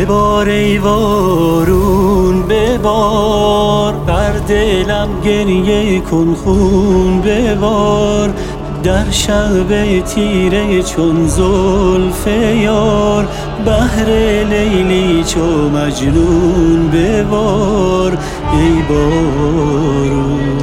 ببار ای بارون ببار، بر دلم گریه کن خون ببار. در شب تیره چون زلف یار، بهر لیلی چو مجنون ببار ای بارون.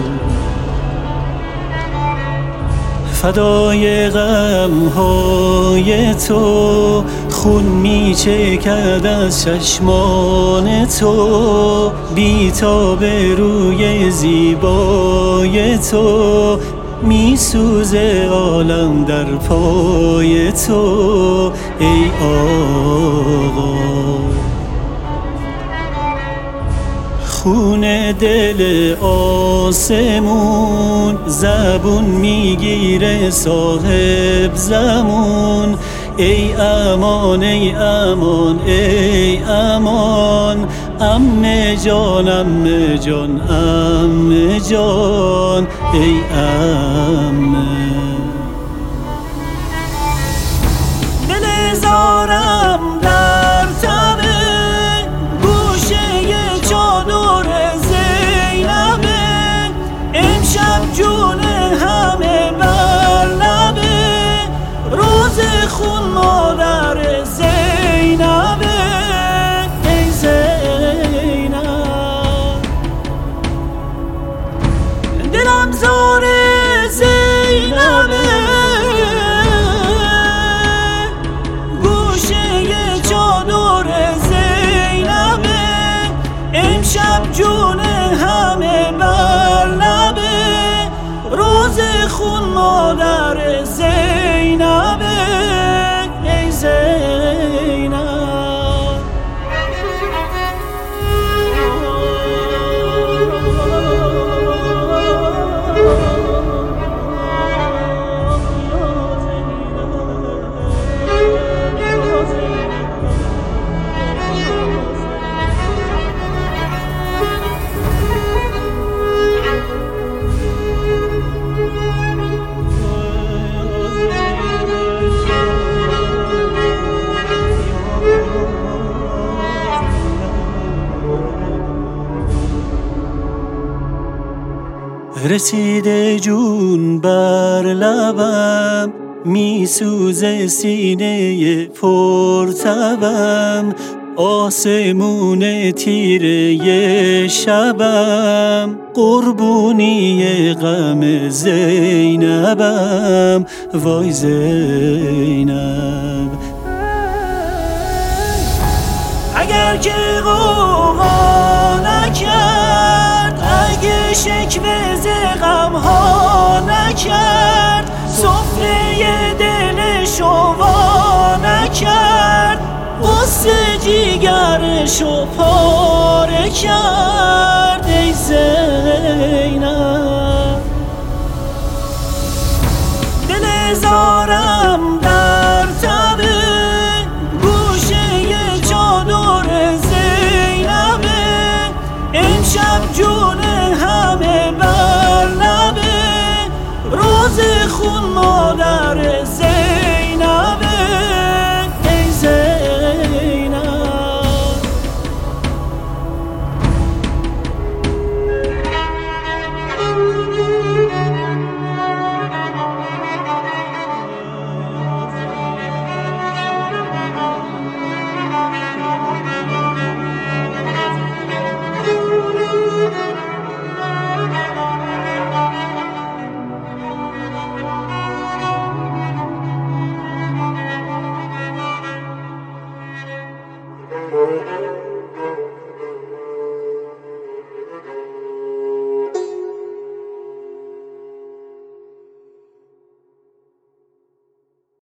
فدای غمهای تو خون می چکد از چشمان تو، بی تاب روی زیبای تو می سوزه عالم در پای تو ای آقا. خون دل آسمون زبون میگیره صاحب زمون. ای امان ای امان ای امان، عمه جان عمه جان عمه جان ای عمه. دل زارم در تنه گوشه چادر زینبه، امشب جون همه بر لبه، روز خون مادر زینبه ای زینب. دلم زار زینبه گوشه چادر زینبه، امشب جون همه بر لبه، روز خون مادر زینبه ای زینب. رسیده جون بر لبم، می سوزه سینه پرتبم، آسمون تیره شبم، قربونی غم زینبم وای زینب. اگر که غوغا نکرد، اگه شکوه ز غمها نکرد، سفره دلشو وا نکرد، غصه جیگرشو پاره کرد ای زینب. دل زارم